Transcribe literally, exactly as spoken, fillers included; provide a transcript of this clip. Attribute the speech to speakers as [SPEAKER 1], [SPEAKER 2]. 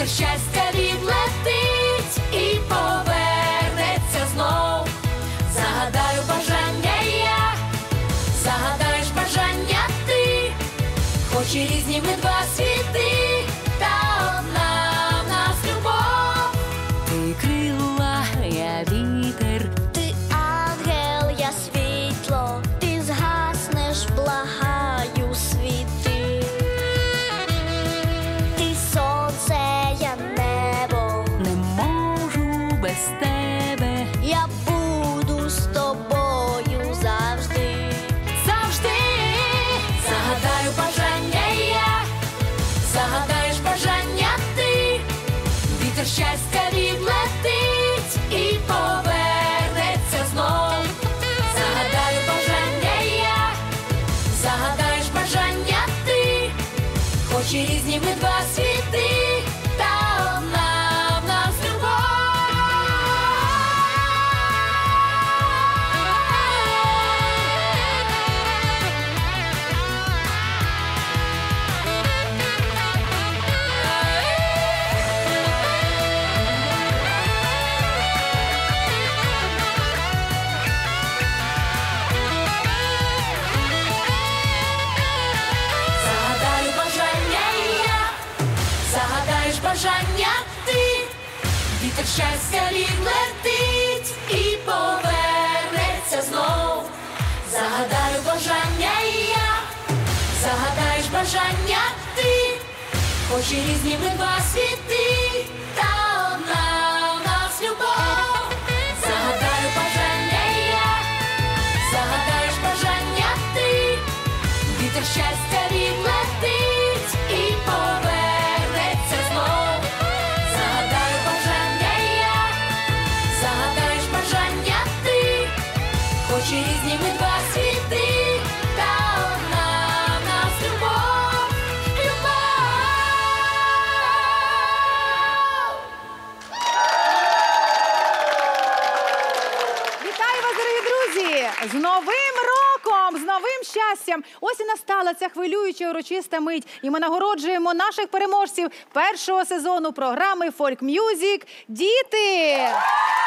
[SPEAKER 1] Вітер щастя відлетить і повернеться знов. Загадаю бажання я, загадаєш бажання ти, хоч і різні ми два світи, та одна в нас любов. Ти крила, я вітер,
[SPEAKER 2] Ти ангел, я світло, ти згаснеш, благаю, світи. Ти сонце, я небо,
[SPEAKER 1] не можу без тебе.
[SPEAKER 2] я буду з тобою завжди.
[SPEAKER 1] Завжди загадаю бажання я, загадаєш бажання ти, вітер щастя відлетить і повернеться знов. Загадаю бажання я, загадаєш бажання ти, хоч і різні ми два світи, та одна в нас любов. Загадаю бажання я, загадаєш бажання ти, вітер щастя відлетить і повернеться знов. Загадаю бажання я, загадаєш бажання ти, хоч і різні ми два світи, та одна в нас любов. Загадаю бажання я, загадаєш бажання ти, вітер щастя відлетить і повернеться знов. Загадаю бажання я, загадаєш бажання ти, хоч і різні ми два світи, та одна в нас любов, любов.
[SPEAKER 3] Вітаю вас, дорогі друзі! З Новим роком! З новим щастям! Ось і настала ця хвилююча урочиста мить. І ми нагороджуємо наших переможців першого сезону програми «Фольк М'юзік» «Діти».